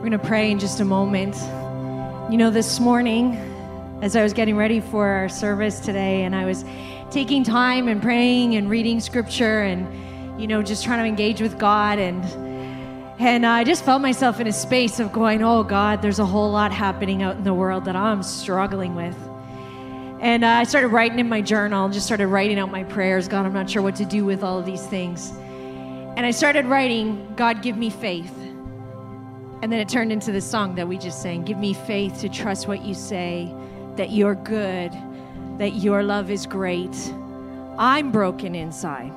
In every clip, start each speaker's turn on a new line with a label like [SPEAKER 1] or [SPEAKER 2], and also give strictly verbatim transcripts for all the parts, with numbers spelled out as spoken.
[SPEAKER 1] We're going to pray in just a moment. You know, this morning, as I was getting ready for our service today, and I was taking time and praying and reading scripture and, you know, just trying to engage with God, and and I just felt myself in a space of going, oh God, there's a whole lot happening out in the world that I'm struggling with. And uh, I started writing in my journal, just started writing out my prayers. God, I'm not sure what to do with all of these things. And I started writing, God, give me faith. And then it turned into the song that we just sang, give me faith to trust what you say, that you're good, that your love is great. I'm broken inside,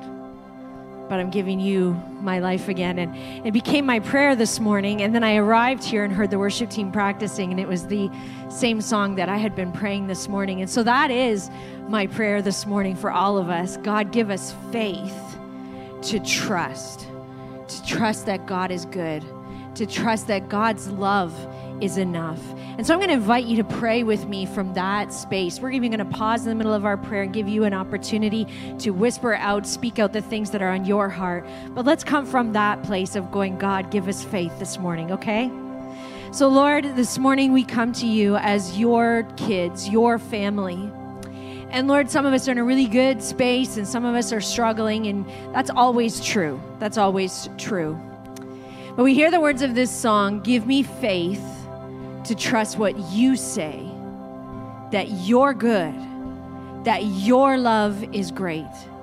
[SPEAKER 1] but I'm giving you my life again. And it became my prayer this morning. And then I arrived here and heard the worship team practicing, and it was the same song that I had been praying this morning. And so that is my prayer this morning for all of us. God, give us faith to trust, to trust that God is good, to trust that God's love is enough. And so I'm going to invite you to pray with me from that space. We're even going to pause in the middle of our prayer and give you an opportunity to whisper out, speak out the things that are on your heart. But let's come from that place of going, God, give us faith this morning, okay? So Lord, this morning we come to you as your kids, your family. And Lord, some of us are in a really good space and some of us are struggling, and that's always true. That's always true. But we hear the words of this song, give me faith to trust what you say, that you're good, that your love is great.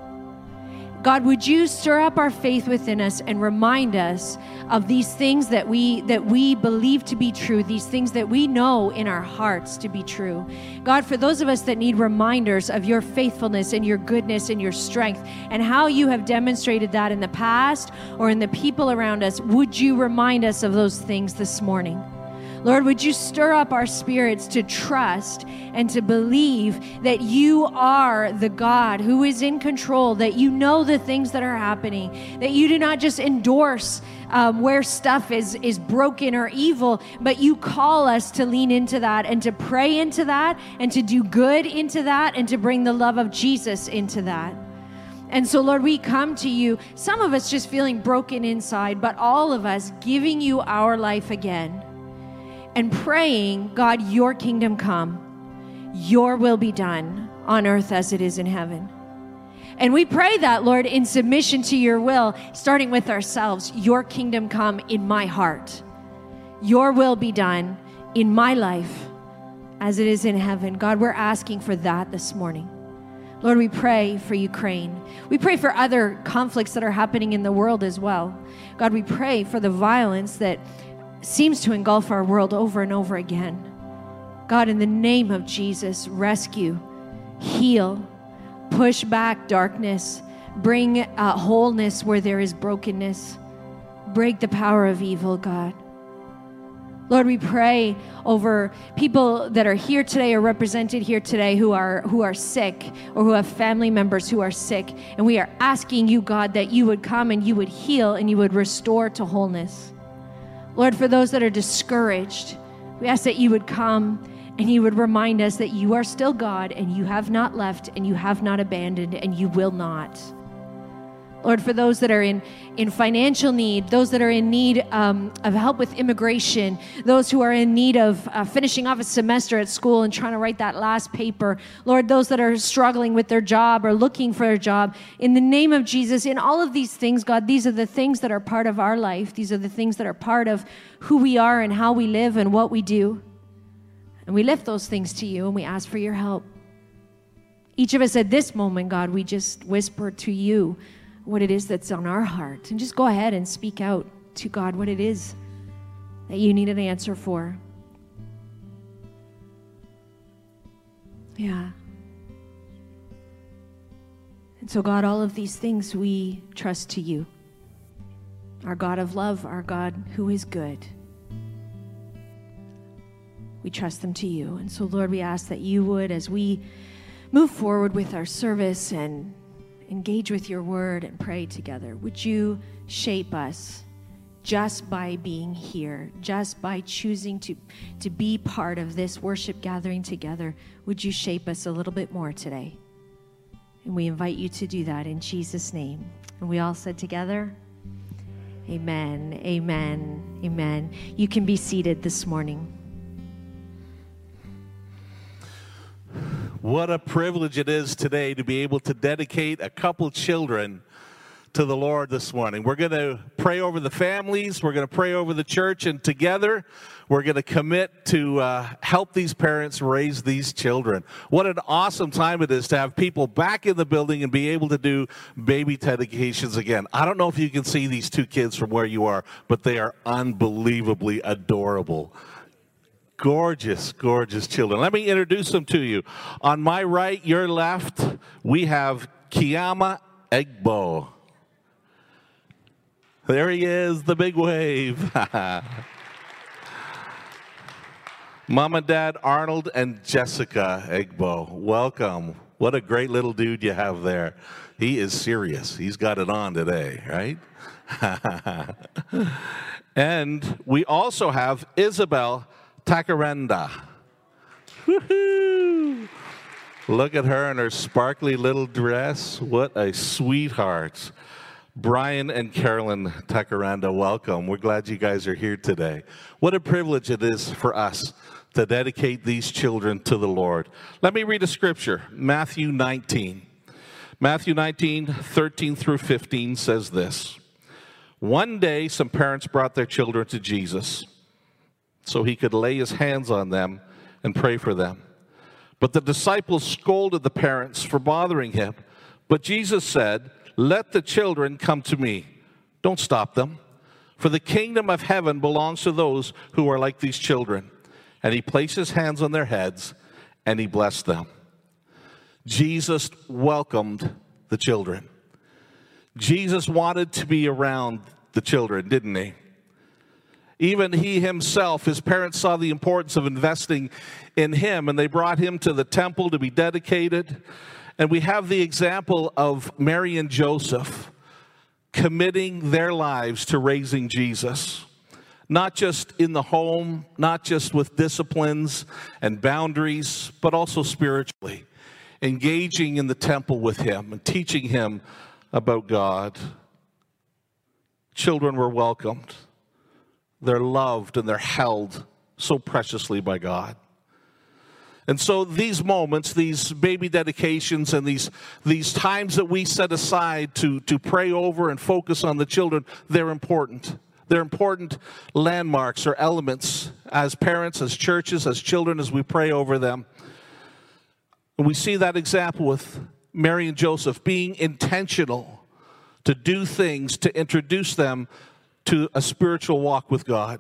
[SPEAKER 1] God, would you stir up our faith within us and remind us of these things that we that we believe to be true, these things that we know in our hearts to be true. God, for those of us that need reminders of your faithfulness and your goodness and your strength and how you have demonstrated that in the past or in the people around us, would you remind us of those things this morning? Lord, would you stir up our spirits to trust and to believe that you are the God who is in control, that you know the things that are happening, that you do not just endorse um, where stuff is, is broken or evil, but you call us to lean into that and to pray into that and to do good into that and to bring the love of Jesus into that. And so, Lord, we come to you, some of us just feeling broken inside, but all of us giving you our life again. And praying, God, your kingdom come, your will be done on earth as it is in heaven. And we pray that, Lord, in submission to your will, starting with ourselves, your kingdom come in my heart. Your will be done in my life as it is in heaven. God, we're asking for that this morning. Lord, we pray for Ukraine. We pray for other conflicts that are happening in the world as well. God, we pray for the violence that seems to engulf our world over and over again. God, in the name of Jesus, rescue, heal, push back darkness, bring uh, wholeness where there is brokenness, break the power of evil, God. Lord, we pray over people that are here today or represented here today who are who are sick or who have family members who are sick. And we are asking you, God, that you would come and you would heal and you would restore to wholeness. Lord, for those that are discouraged, we ask that you would come and you would remind us that you are still God and you have not left and you have not abandoned and you will not. Lord, for those that are in, in financial need, those that are in need um, of help with immigration, those who are in need of uh, finishing off a semester at school and trying to write that last paper, Lord, those that are struggling with their job or looking for a job, in the name of Jesus, in all of these things, God, these are the things that are part of our life. These are the things that are part of who we are and how we live and what we do. And we lift those things to you and we ask for your help. Each of us at this moment, God, we just whisper to you what it is that's on our heart. And just go ahead and speak out to God what it is that you need an answer for. Yeah. And so, God, all of these things we trust to you. Our God of love, our God who is good. We trust them to you. And so, Lord, we ask that you would, as we move forward with our service and engage with your word and pray together, would you shape us just by being here, just by choosing to, to be part of this worship gathering together? Would you shape us a little bit more today? And we invite you to do that in Jesus' name. And we all said together, Amen. Amen. Amen. You can be seated this morning.
[SPEAKER 2] What a privilege it is today to be able to dedicate a couple children to the Lord this morning. We're going to pray over the families. We're going to pray over the church. And together, we're going to commit to uh, help these parents raise these children. What an awesome time it is to have people back in the building and be able to do baby dedications again. I don't know if you can see these two kids from where you are, but they are unbelievably adorable. Gorgeous, gorgeous children. Let me introduce them to you. On my right, your left, we have Kiyama Egbo. There he is, the big wave. Mom and Dad, Arnold and Jessica Egbo. Welcome. What a great little dude you have there. He is serious. He's got it on today, right? And we also have Isabel Takarenda. Woohoo! Look at her in her sparkly little dress. What a sweetheart. Brian and Carolyn Takarenda, welcome. We're glad you guys are here today. What a privilege it is for us to dedicate these children to the Lord. Let me read a scripture, Matthew nineteen. Matthew nineteen, thirteen through fifteen says this. One day, some parents brought their children to Jesus so he could lay his hands on them and pray for them. But the disciples scolded the parents for bothering him. But Jesus said, "Let the children come to me. Don't stop them. For the kingdom of heaven belongs to those who are like these children." And he placed his hands on their heads and he blessed them. Jesus welcomed the children. Jesus wanted to be around the children, didn't he? Even he himself, his parents saw the importance of investing in him, and they brought him to the temple to be dedicated. And we have the example of Mary and Joseph committing their lives to raising Jesus. Not just in the home, not just with disciplines and boundaries, but also spiritually. Engaging in the temple with him and teaching him about God. Children were welcomed. They're loved and they're held so preciously by God. And so these moments, these baby dedications and these, these times that we set aside to, to pray over and focus on the children, they're important. They're important landmarks or elements as parents, as churches, as children, as we pray over them. And we see that example with Mary and Joseph being intentional to do things to introduce them to a spiritual walk with God.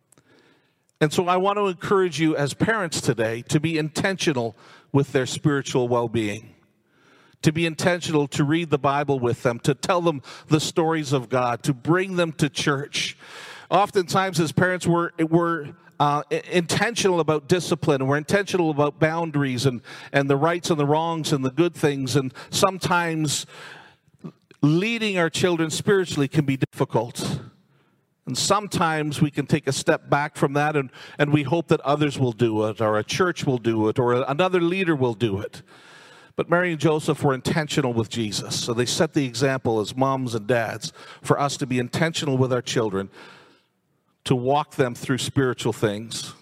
[SPEAKER 2] And so I want to encourage you as parents today to be intentional with their spiritual well-being, to be intentional to read the Bible with them, to tell them the stories of God, to bring them to church. Oftentimes as parents, we're, we're uh, intentional about discipline, and we're intentional about boundaries and, and the rights and the wrongs and the good things, and sometimes leading our children spiritually can be difficult. And sometimes we can take a step back from that and, and we hope that others will do it, or a church will do it, or another leader will do it. But Mary and Joseph were intentional with Jesus. So they set the example as moms and dads for us to be intentional with our children, to walk them through spiritual things.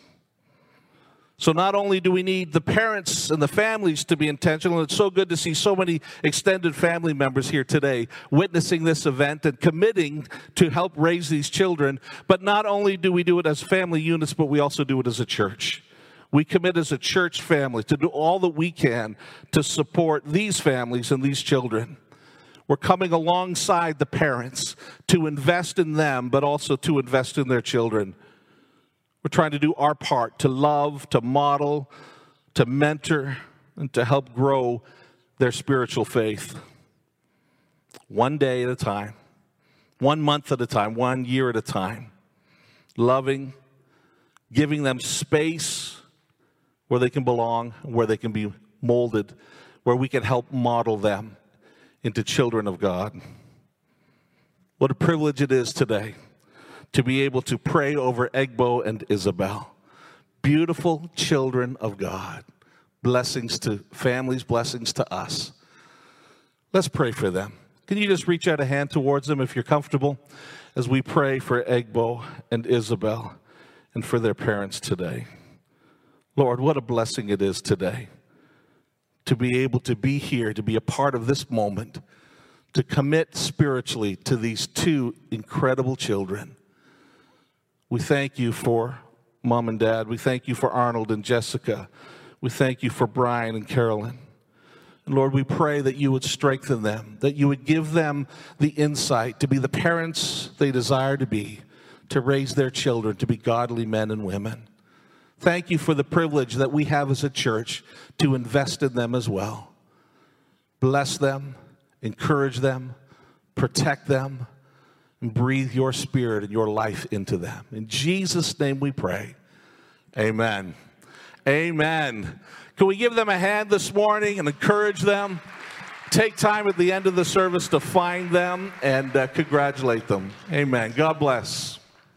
[SPEAKER 2] So not only do we need the parents and the families to be intentional, and it's so good to see so many extended family members here today witnessing this event and committing to help raise these children, but not only do we do it as family units, but we also do it as a church. We commit as a church family to do all that we can to support these families and these children. We're coming alongside the parents to invest in them, but also to invest in their children. We're trying to do our part to love, to model, to mentor, and to help grow their spiritual faith. One day at a time, one month at a time, one year at a time. Loving, giving them space where they can belong, where they can be molded, where we can help model them into children of God. What a privilege it is today to be able to pray over Egbo and Isabel. Beautiful children of God. Blessings to families, blessings to us. Let's pray for them. Can you just reach out a hand towards them if you're comfortable as we pray for Egbo and Isabel and for their parents today? Lord, what a blessing it is today to be able to be here, to be a part of this moment, to commit spiritually to these two incredible children. We thank you for Mom and Dad. We thank you for Arnold and Jessica. We thank you for Brian and Carolyn. And Lord, we pray that you would strengthen them, that you would give them the insight to be the parents they desire to be, to raise their children to be godly men and women. Thank you for the privilege that we have as a church to invest in them as well. Bless them, encourage them, protect them, and breathe your spirit and your life into them. In Jesus' name we pray. Amen. Amen. Can we give them a hand this morning and encourage them? Take time at the end of the service to find them and uh, congratulate them. Amen. God bless.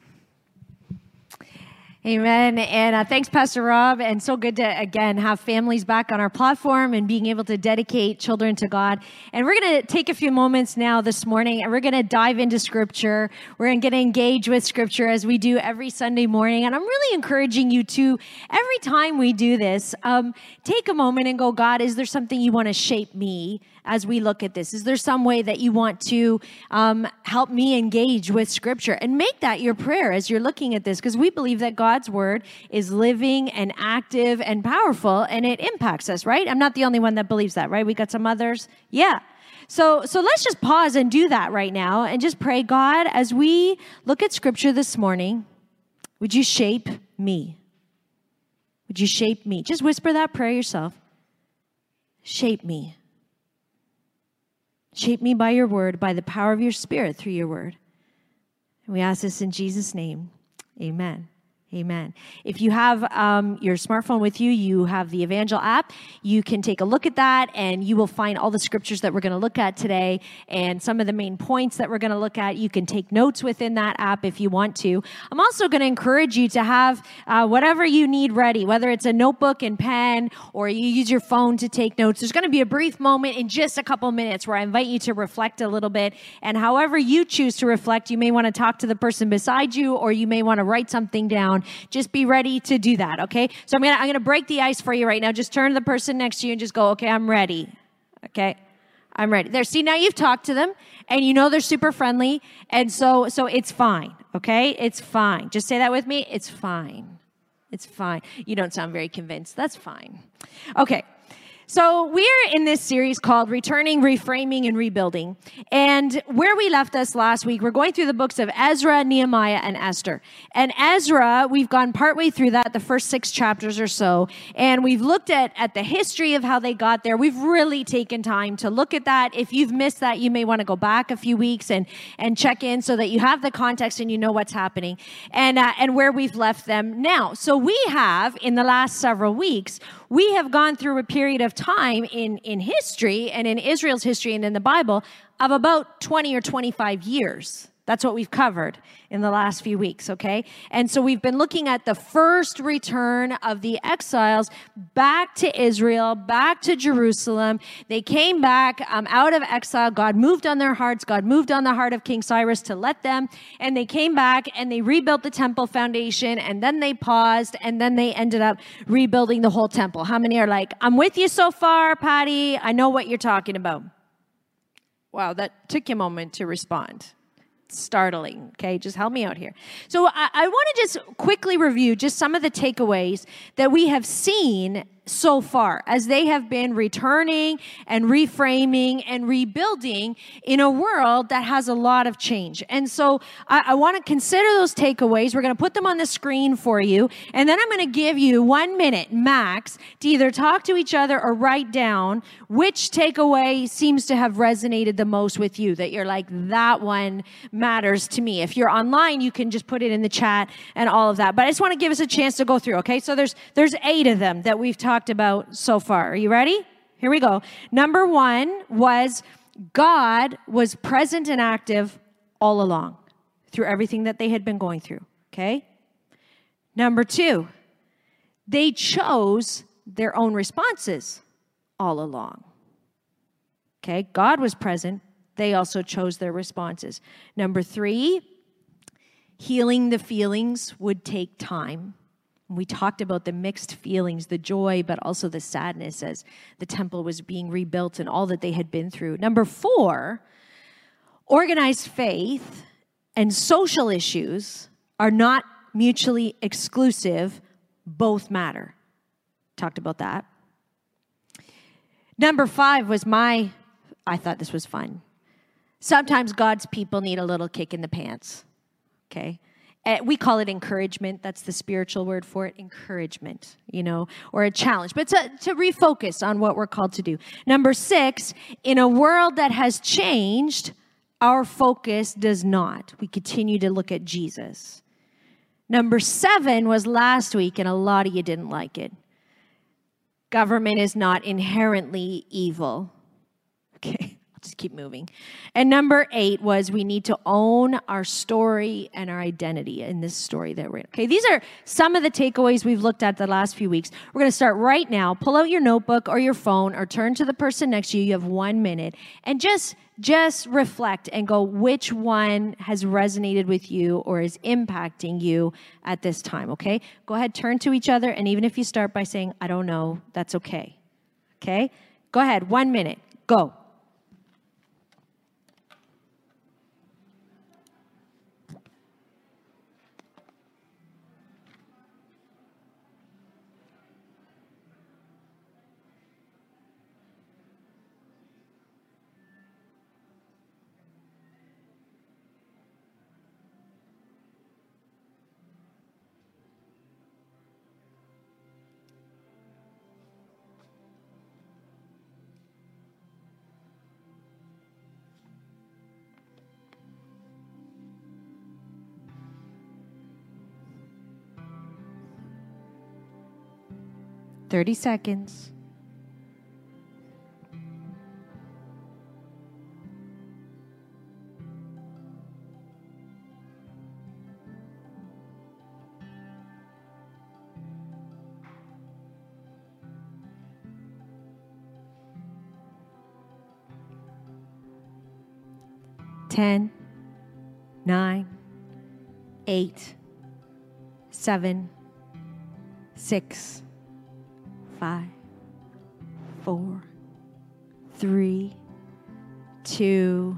[SPEAKER 1] Amen. And uh, thanks, Pastor Rob. And so good to, again, have families back on our platform and being able to dedicate children to God. And we're going to take a few moments now this morning, and we're going to dive into Scripture. We're going to engage with Scripture as we do every Sunday morning. And I'm really encouraging you to, every time we do this, um, take a moment and go, God, is there something you want to shape me as we look at this? Is there some way that you want to um, help me engage with Scripture? And make that your prayer as you're looking at this, because we believe that God's Word is living and active and powerful, and it impacts us, right? I'm not the only one that believes that, right? We got some others. Yeah. So, so let's just pause and do that right now and just pray, God, as we look at Scripture this morning, would you shape me? Would you shape me? Just whisper that prayer yourself. Shape me. Shape me by your word, by the power of your Spirit through your word. And we ask this in Jesus' name. Amen. Amen. If you have um, your smartphone with you, you have the Evangel app. You can take a look at that, and you will find all the scriptures that we're going to look at today and some of the main points that we're going to look at. You can take notes within that app if you want to. I'm also going to encourage you to have uh, whatever you need ready, whether it's a notebook and pen or you use your phone to take notes. There's going to be a brief moment in just a couple minutes where I invite you to reflect a little bit. And however you choose to reflect, you may want to talk to the person beside you, or you may want to write something down. Just be ready to do that, okay? So I'm gonna I'm gonna break the ice for you right now. Just turn to the person next to you and just go, okay, I'm ready. Okay? I'm ready. There, see, now you've talked to them and you know they're super friendly, and so so it's fine, okay? It's fine. Just say that with me. It's fine. It's fine. You don't sound very convinced. That's fine. Okay. So we're in this series called Returning, Reframing, and Rebuilding. And where we left us last week, we're going through the books of Ezra, Nehemiah, and Esther. And Ezra, we've gone partway through that, the first six chapters or so. And we've looked at, at the history of how they got there. We've really taken time to look at that. If you've missed that, you may want to go back a few weeks and, and check in so that you have the context and you know what's happening and, uh, and where we've left them now. So we have, in the last several weeks, we have gone through a period of time in, in history and in Israel's history and in the Bible of about twenty or twenty-five years. That's what we've covered in the last few weeks, okay? And so we've been looking at the first return of the exiles back to Israel, back to Jerusalem. They came back um, out of exile. God moved on their hearts. God moved on the heart of King Cyrus to let them. And they came back and they rebuilt the temple foundation, and then they paused, and then they ended up rebuilding the whole temple. How many are like, I'm with you so far, Patty? I know what you're talking about. Wow, that took you a moment to respond. Startling. Okay, just help me out here. So I, I want to just quickly review just some of the takeaways that we have seen so far as they have been returning and reframing and rebuilding in a world that has a lot of change. And so I, I want to consider those takeaways. We're going to put them on the screen for you. And then I'm going to give you one minute max to either talk to each other or write down which takeaway seems to have resonated the most with you, that you're like, that one matters to me. If you're online, you can just put it in the chat and all of that. But I just want to give us a chance to go through, okay? So there's there's eight of them that we've talked about so far. Are you ready? Here we go. Number one was God was present and active all along through everything that they had been going through, okay? Number two, they chose their own responses all along, okay? God was present. They also chose their responses. Number three, healing the feelings would take time. We talked about the mixed feelings, the joy, but also the sadness as the temple was being rebuilt and all that they had been through. Number four, organized faith and social issues are not mutually exclusive. Both matter. Talked about that. Number five was my, I thought this was fun. Sometimes God's people need a little kick in the pants, okay? Uh, we call it encouragement. That's the spiritual word for it, encouragement, you know, or a challenge. But to, to refocus on what we're called to do. Number six, in a world that has changed, our focus does not. We continue to look at Jesus. Number seven was last week, and a lot of you didn't like it. Government is not inherently evil. Okay. Just keep moving. And number eight was we need to own our story and our identity in this story that we're in. Okay, these are some of the takeaways we've looked at the last few weeks. We're going to start right now. Pull out your notebook or your phone or turn to the person next to you. You have one minute. And just, just reflect and go, which one has resonated with you or is impacting you at this time, okay? Go ahead, turn to each other. And even if you start by saying, I don't know, that's okay. Okay? Go ahead, one minute. Go. thirty seconds. Ten, nine, eight, seven, six, five, four, three, two,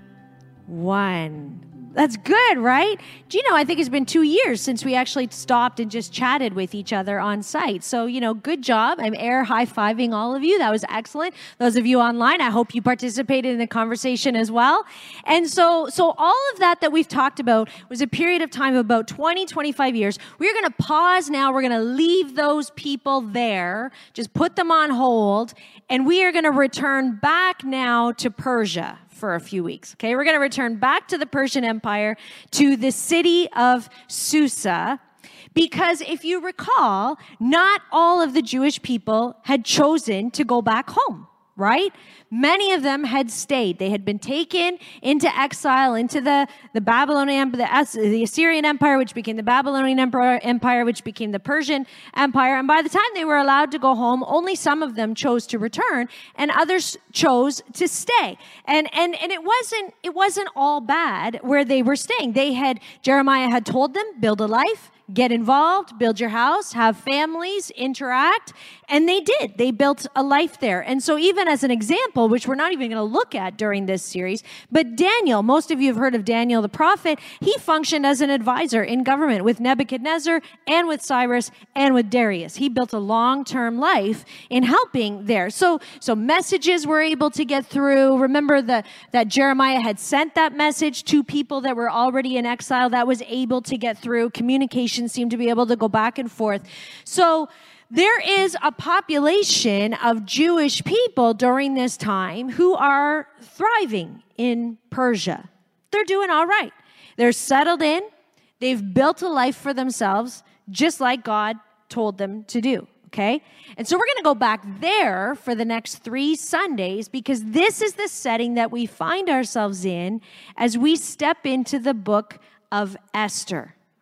[SPEAKER 1] one. That's good, right? Do you know, I think it's been two years since we actually stopped and just chatted with each other on site. So, you know, good job. I'm air high-fiving all of you. That was excellent. Those of you online, I hope you participated in the conversation as well. And so, so all of that that we've talked about was a period of time of about twenty, twenty-five years. We're going to pause now. We're going to leave those people there, just put them on hold, and we are going to return back now to Persia for a few weeks, okay? We're going to return back to the Persian Empire, to the city of Susa, because if you recall, not all of the Jewish people had chosen to go back home, right? Many of them had stayed. They had been taken into exile, into the, the Babylonian, the, the Assyrian Empire, which became the Babylonian Empire, which became the Persian Empire. And by the time they were allowed to go home, only some of them chose to return, and others chose to stay. And and and it wasn't it wasn't all bad where they were staying. They had Jeremiah had told them, build a life, get involved, build your house, have families, interact. And they did. They built a life there. And so even as an example, which we're not even going to look at during this series, but Daniel, most of you have heard of Daniel the prophet, he functioned as an advisor in government with Nebuchadnezzar and with Cyrus and with Darius. He built a long-term life in helping there. So, so messages were able to get through. Remember the, that Jeremiah had sent that message to people that were already in exile that was able to get through. Communication seemed to be able to go back and forth. So there is a population of Jewish people during this time who are thriving in Persia. They're doing all right. They're settled in. They've built a life for themselves, just like God told them to do. Okay? And so we're going to go back there for the next three Sundays, because this is the setting that we find ourselves in as we step into the book of Esther.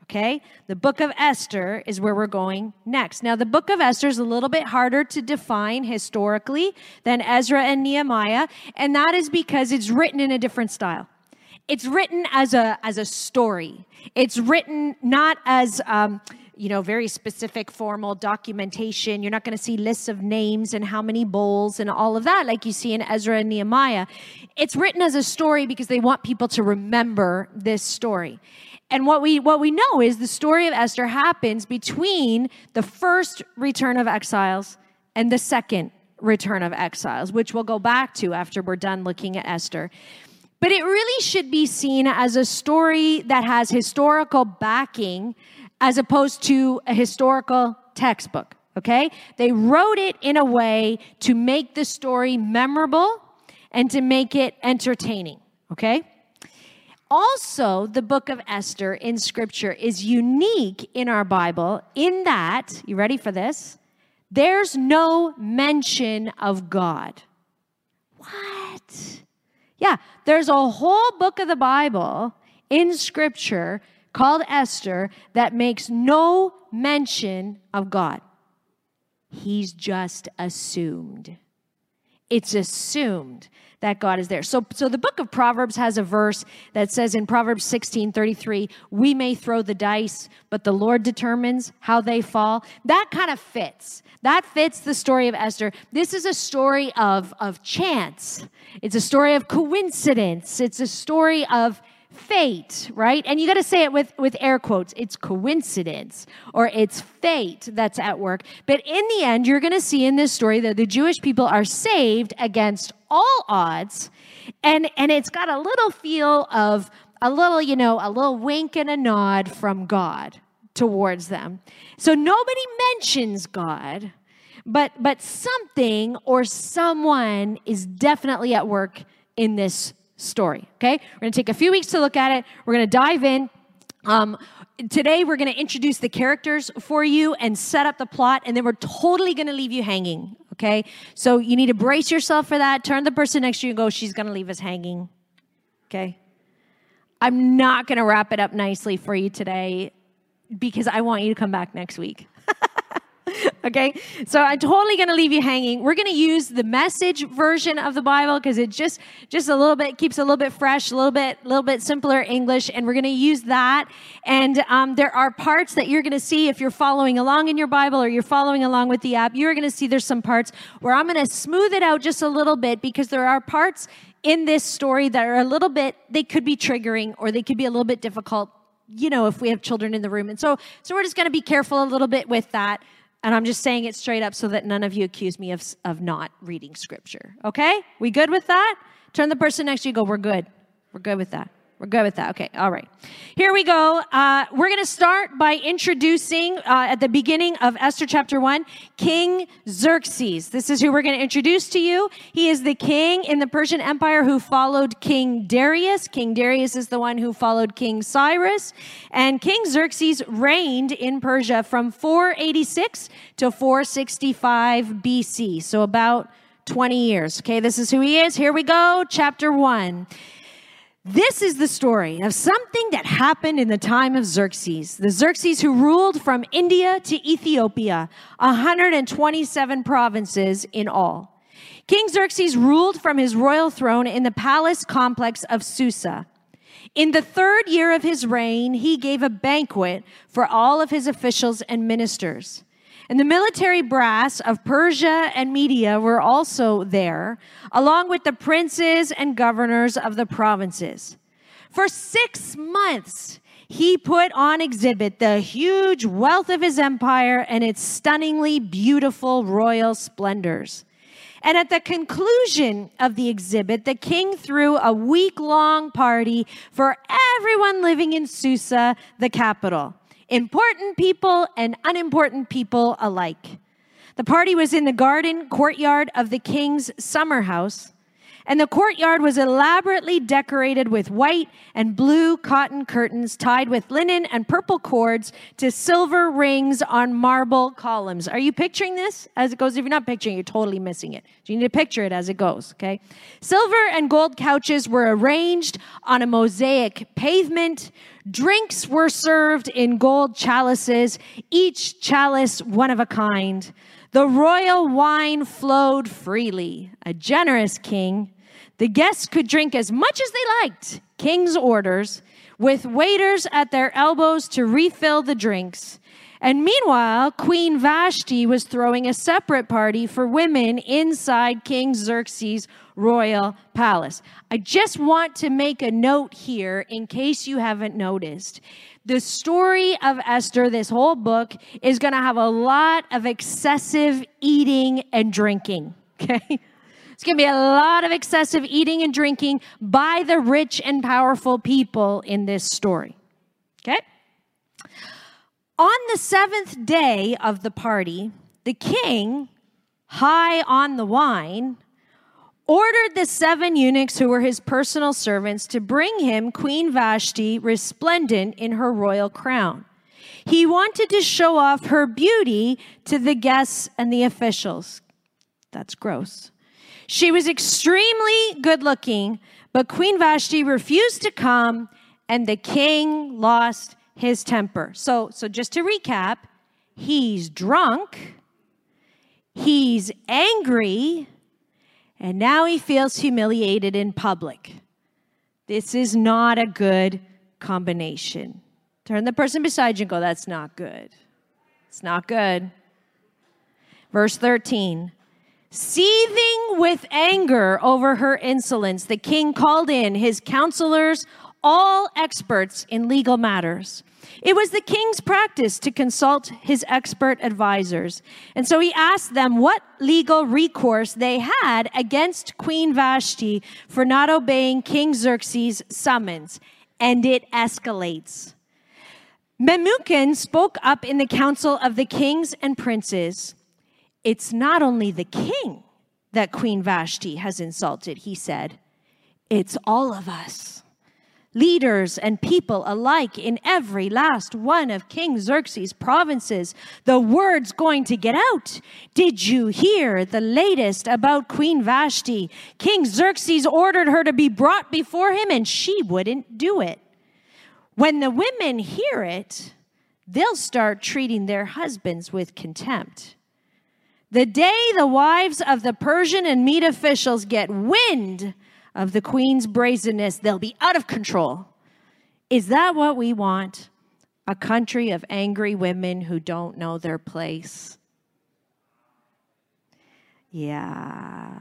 [SPEAKER 1] Okay? The book of Esther is where we're going next. Now, the book of Esther is a little bit harder to define historically than Ezra and Nehemiah, and that is because it's written in a different style. It's written as a as a story. It's written not as um, you know, very specific formal documentation. You're not going to see lists of names and how many bowls and all of that like you see in Ezra and Nehemiah. It's written as a story because they want people to remember this story. And what we what we know is the story of Esther happens between the first return of exiles and the second return of exiles, which we'll go back to after we're done looking at Esther. But it really should be seen as a story that has historical backing as opposed to a historical textbook, okay? They wrote it in a way to make the story memorable and to make it entertaining, okay? Also, the book of Esther in Scripture is unique in our Bible in that, you ready for this? There's no mention of God. What? Yeah, there's a whole book of the Bible in Scripture called Esther that makes no mention of God. He's just assumed. It's assumed that God is there. So, so the book of Proverbs has a verse that says in Proverbs sixteen thirty-three, we may throw the dice, but the Lord determines how they fall. That kind of fits. That fits the story of Esther. This is a story of, of chance. It's a story of coincidence. It's a story of fate, right? And you got to say it with, with air quotes. It's coincidence or it's fate that's at work. But in the end, you're going to see in this story that the Jewish people are saved against all odds. And, and it's got a little feel of a little, you know, a little wink and a nod from God towards them. So nobody mentions God, but, but something or someone is definitely at work in this story, okay? We're going to take a few weeks to look at it. We're going to dive in. Um, today, we're going to introduce the characters for you and set up the plot, and then we're totally going to leave you hanging, okay? So you need to brace yourself for that. Turn to the person next to you and go, she's going to leave us hanging, okay? I'm not going to wrap it up nicely for you today because I want you to come back next week. Okay, so I'm totally going to leave you hanging. We're going to use the Message version of the Bible because it just just a little bit keeps a little bit fresh, a little bit little bit simpler English, and we're going to use that. And um, there are parts that you're going to see if you're following along in your Bible or you're following along with the app. You're going to see there's some parts where I'm going to smooth it out just a little bit because there are parts in this story that are a little bit, they could be triggering or they could be a little bit difficult, you know, if we have children in the room. And so, so we're just going to be careful a little bit with that. And I'm just saying it straight up so that none of you accuse me of, of not reading Scripture. Okay? We good with that? Turn the person next to you and go, we're good. We're good with that. We're good with that. Okay, all right. Here we go. Uh, we're going to start by introducing, uh, at the beginning of Esther chapter one, King Xerxes. This is who we're going to introduce to you. He is the king in the Persian Empire who followed King Darius. King Darius is the one who followed King Cyrus. And King Xerxes reigned in Persia from four eighty-six to four sixty-five B C, so about twenty years. Okay, this is who he is. Here we go, chapter one. This is the story of something that happened in the time of Xerxes, the Xerxes who ruled from India to Ethiopia, one hundred twenty-seven provinces in all. King Xerxes ruled from his royal throne in the palace complex of Susa. In the third year of his reign, he gave a banquet for all of his officials and ministers. And the military brass of Persia and Media were also there, along with the princes and governors of the provinces. For six months, he put on exhibit the huge wealth of his empire and its stunningly beautiful royal splendors. And at the conclusion of the exhibit, the king threw a week-long party for everyone living in Susa, the capital. Important people and unimportant people alike. The party was in the garden courtyard of the king's summer house, and the courtyard was elaborately decorated with white and blue cotton curtains tied with linen and purple cords to silver rings on marble columns. Are you picturing this as it goes? If you're not picturing it, you're totally missing it. You need to picture it as it goes, okay? Silver and gold couches were arranged on a mosaic pavement. Drinks were served in gold chalices, each chalice one of a kind. The royal wine flowed freely. A generous king. The guests could drink as much as they liked. King's orders, with waiters at their elbows to refill the drinks. And meanwhile, Queen Vashti was throwing a separate party for women inside King Xerxes' royal palace. I just want to make a note here in case you haven't noticed. The story of Esther, this whole book, is going to have a lot of excessive eating and drinking, okay? It's going to be a lot of excessive eating and drinking by the rich and powerful people in this story, okay? On the seventh day of the party, the king, high on the wine, ordered the seven eunuchs who were his personal servants to bring him Queen Vashti resplendent in her royal crown. He wanted to show off her beauty to the guests and the officials. That's gross. She was extremely good looking, but Queen Vashti refused to come, and the king lost his temper. So, so just to recap, he's drunk, he's angry, and now he feels humiliated in public. This is not a good combination. Turn the person beside you and go, that's not good. It's not good. Verse thirteen. Seething with anger over her insolence, the king called in his counselors, all experts in legal matters. It was the king's practice to consult his expert advisors. And so he asked them what legal recourse they had against Queen Vashti for not obeying King Xerxes' summons. And it escalates. Memucan spoke up in the council of the kings and princes. It's not only the king that Queen Vashti has insulted, he said. It's all of us. Leaders and people alike in every last one of King Xerxes' provinces. The word's going to get out. Did you hear the latest about Queen Vashti? King Xerxes ordered her to be brought before him, and she wouldn't do it. When the women hear it, they'll start treating their husbands with contempt. The day the wives of the Persian and Mede officials get wind of the queen's brazenness, they'll be out of control. Is that what we want? A country of angry women who don't know their place? Yeah.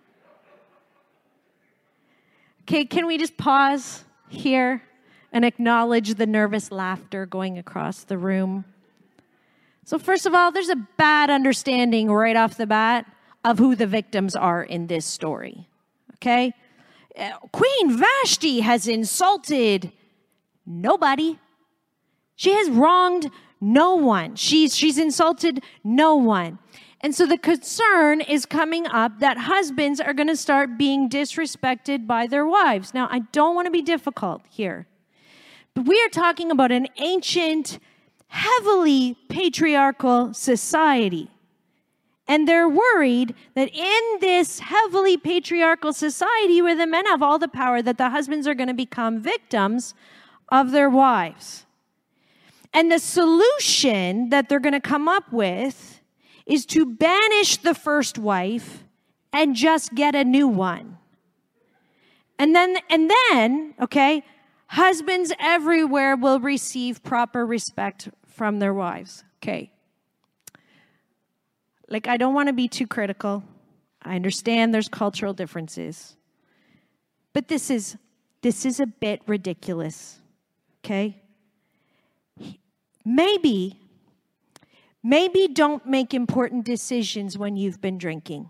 [SPEAKER 1] Okay, can we just pause here and acknowledge the nervous laughter going across the room? So first of all, there's a bad understanding right off the bat of who the victims are in this story, okay? Queen Vashti has insulted nobody. She has wronged no one. She's, she's insulted no one. And so the concern is coming up that husbands are going to start being disrespected by their wives. Now, I don't want to be difficult here, but we are talking about an ancient, heavily patriarchal society. And they're worried that in this heavily patriarchal society where the men have all the power, that the husbands are going to become victims of their wives. And the solution that they're going to come up with is to banish the first wife and just get a new one. And then, and then, okay, husbands everywhere will receive proper respect from their wives. Okay. Like, I don't want to be too critical. I understand there's cultural differences. But this is, this is a bit ridiculous, okay? Maybe, maybe don't make important decisions when you've been drinking.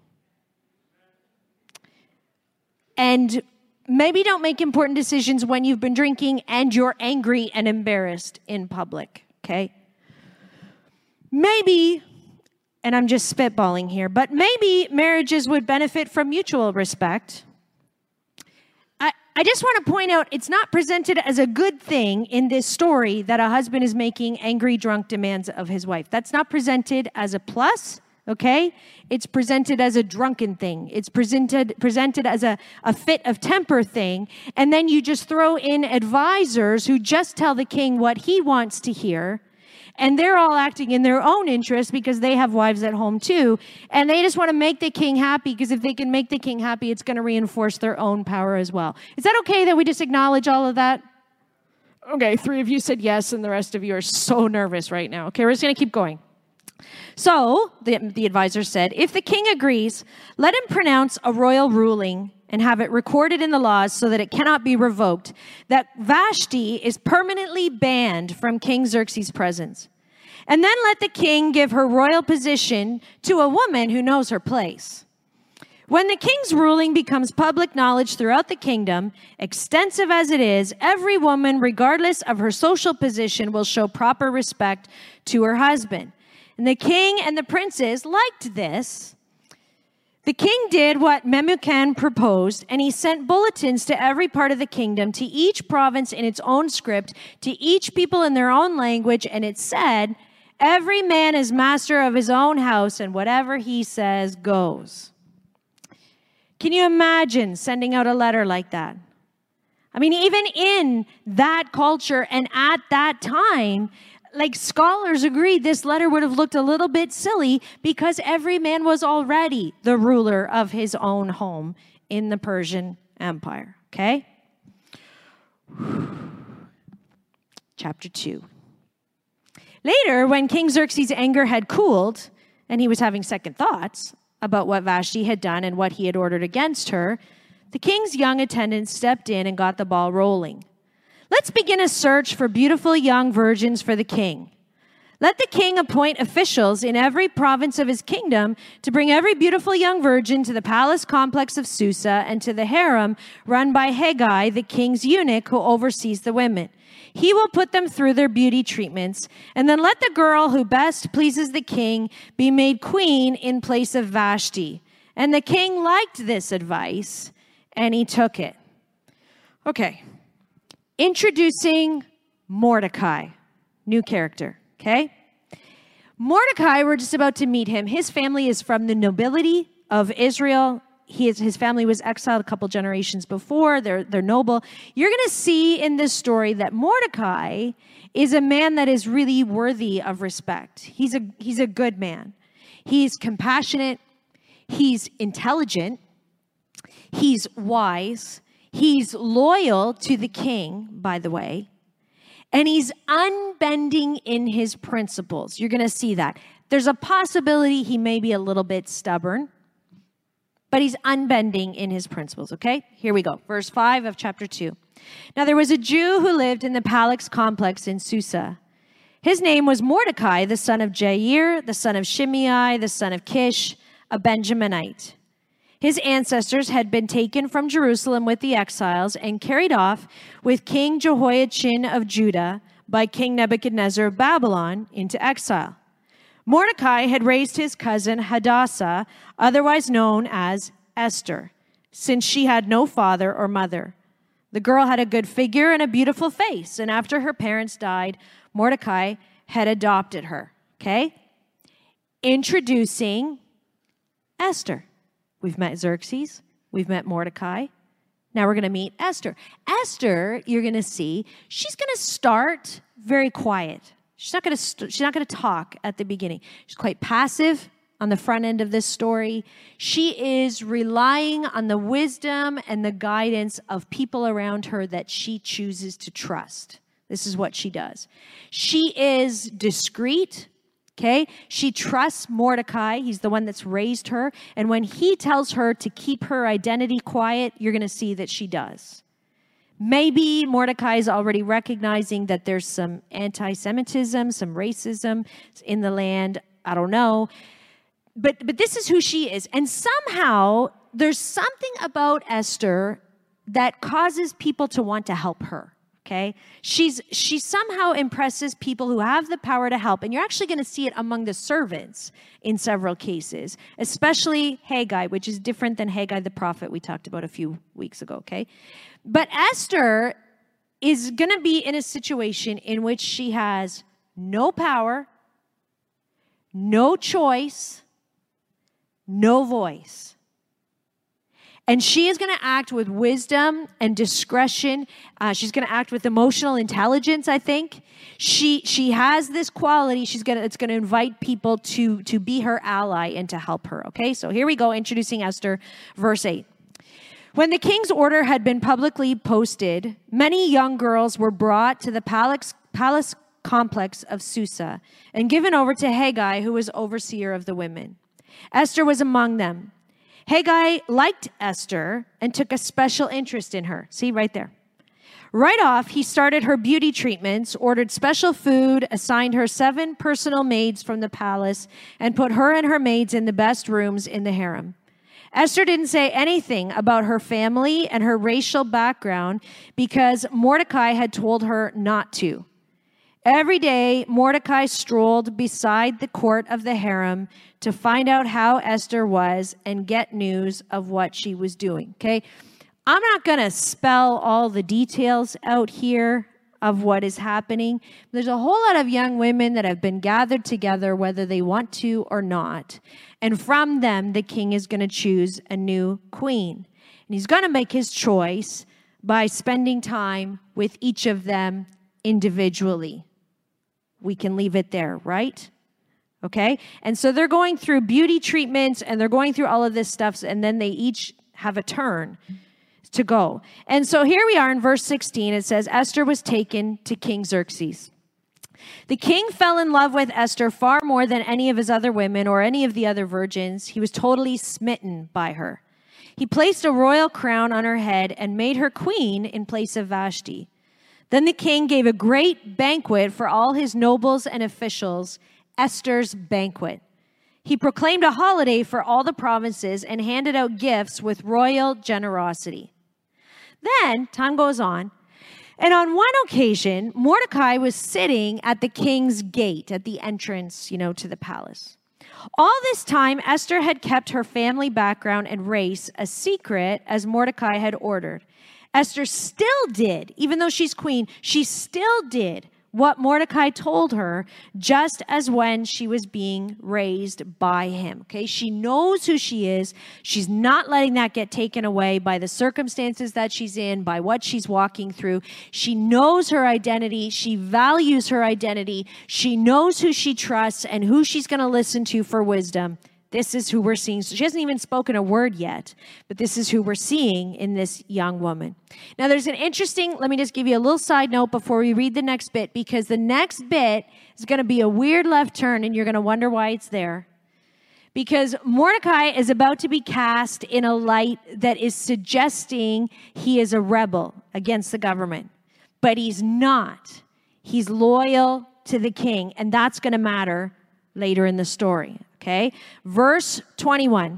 [SPEAKER 1] And maybe don't make important decisions when you've been drinking and you're angry and embarrassed in public, okay? Maybe... and I'm just spitballing here, but maybe marriages would benefit from mutual respect. I, I just want to point out, it's not presented as a good thing in this story that a husband is making angry, drunk demands of his wife. That's not presented as a plus. okay? It's presented as a drunken thing. It's presented presented as a, a fit of temper thing. And then you just throw in advisors who just tell the king what he wants to hear. And they're all acting in their own interest because they have wives at home too. And they just want to make the king happy because if they can make the king happy, it's going to reinforce their own power as well. Is that okay that we just acknowledge all of that? Okay, three of you said yes, and the rest of you are so nervous right now. Okay, we're just going to keep going. So, the, the advisor said, if the king agrees, let him pronounce a royal ruling and have it recorded in the laws so that it cannot be revoked, that Vashti is permanently banned from King Xerxes' presence. And then let the king give her royal position to a woman who knows her place. When the king's ruling becomes public knowledge throughout the kingdom, extensive as it is, every woman, regardless of her social position, will show proper respect to her husband. And the king and the princes liked this. The king did what Memucan proposed, and he sent bulletins to every part of the kingdom, to each province in its own script, to each people in their own language, and it said, every man is master of his own house, and whatever he says goes. Can you imagine sending out a letter like that? I mean, even in that culture and at that time, like scholars agree, this letter would have looked a little bit silly because every man was already the ruler of his own home in the Persian Empire, okay? Chapter two. Later, when King Xerxes' anger had cooled and he was having second thoughts about what Vashti had done and what he had ordered against her, the king's young attendants stepped in and got the ball rolling. Let's begin a search for beautiful young virgins for the king. Let the king appoint officials in every province of his kingdom to bring every beautiful young virgin to the palace complex of Susa and to the harem run by Haggai, the king's eunuch who oversees the women. He will put them through their beauty treatments, and then let the girl who best pleases the king be made queen in place of Vashti. And the king liked this advice, and he took it. Okay. Introducing Mordecai, new character, okay? Mordecai, we're just about to meet him. His family is from the nobility of Israel. He is, his family was exiled a couple generations before. They're, they're noble. You're going to see in this story that Mordecai is a man that is really worthy of respect. He's a, he's a good man. He's compassionate. He's intelligent. He's wise. He's loyal to the king, by the way, and he's unbending in his principles. You're going to see that. There's a possibility he may be a little bit stubborn, but he's unbending in his principles, okay? Here we go. Verse five of chapter two. Now there was a Jew who lived in the palace complex in Susa. His name was Mordecai, the son of Jair, the son of Shimei, the son of Kish, a Benjaminite. His ancestors had been taken from Jerusalem with the exiles and carried off with King Jehoiachin of Judah by King Nebuchadnezzar of Babylon into exile. Mordecai had raised his cousin Hadassah, otherwise known as Esther, since she had no father or mother. The girl had a good figure and a beautiful face, and after her parents died, Mordecai had adopted her. Okay? Introducing Esther. We've met Xerxes. We've met Mordecai. Now we're going to meet Esther. Esther, you're going to see, she's going to start very quiet. She's not going to st- she's not going to talk at the beginning. She's quite passive on the front end of this story. She is relying on the wisdom and the guidance of people around her that she chooses to trust. This is what she does. She is discreet. Okay, she trusts Mordecai. He's the one that's raised her. And when he tells her to keep her identity quiet, you're going to see that she does. Maybe Mordecai is already recognizing that there's some anti-Semitism, some racism in the land. I don't know. But, but this is who she is. And somehow there's something about Esther that causes people to want to help her. Okay, she's she somehow impresses people who have the power to help, and you're actually going to see it among the servants in several cases, especially Haggai, which is different than Haggai the prophet we talked about a few weeks ago. Okay, but Esther is going to be in a situation in which she has no power, no choice, no voice. And she is going to act with wisdom and discretion. Uh, she's going to act with emotional intelligence, I think. She she has this quality. She's going to it's going to invite people to, to be her ally and to help her. Okay, so here we go, introducing Esther, verse eight. When the king's order had been publicly posted, many young girls were brought to the palace, palace complex of Susa and given over to Haggai, who was overseer of the women. Esther was among them. Haggai liked Esther and took a special interest in her. See, right there. Right off, he started her beauty treatments, ordered special food, assigned her seven personal maids from the palace, and put her and her maids in the best rooms in the harem. Esther didn't say anything about her family and her racial background because Mordecai had told her not to. Every day, Mordecai strolled beside the court of the harem to find out how Esther was and get news of what she was doing, okay? I'm not going to spell all the details out here of what is happening. There's a whole lot of young women that have been gathered together, whether they want to or not. And from them, the king is going to choose a new queen. And he's going to make his choice by spending time with each of them individually. We can leave it there, right? Okay? And so they're going through beauty treatments and they're going through all of this stuff, and then they each have a turn to go. And so here we are in verse sixteen. It says, Esther was taken to King Xerxes. The king fell in love with Esther far more than any of his other women or any of the other virgins. He was totally smitten by her. He placed a royal crown on her head and made her queen in place of Vashti. Then the king gave a great banquet for all his nobles and officials, Esther's banquet. He proclaimed a holiday for all the provinces and handed out gifts with royal generosity. Then, time goes on, and on one occasion, Mordecai was sitting at the king's gate, at the entrance, you know, to the palace. All this time, Esther had kept her family background and race a secret, as Mordecai had ordered. Esther still did, even though she's queen, she still did what Mordecai told her, just as when she was being raised by him. Okay, she knows who she is. She's not letting that get taken away by the circumstances that she's in, by what she's walking through. She knows her identity. She values her identity. She knows who she trusts and who she's going to listen to for wisdom. This is who we're seeing. She hasn't even spoken a word yet, but this is who we're seeing in this young woman. Now, there's an interesting, let me just give you a little side note before we read the next bit, because the next bit is going to be a weird left turn, and you're going to wonder why it's there. Because Mordecai is about to be cast in a light that is suggesting he is a rebel against the government. But he's not. He's loyal to the king, and that's going to matter later in the story. Okay, verse twenty-one.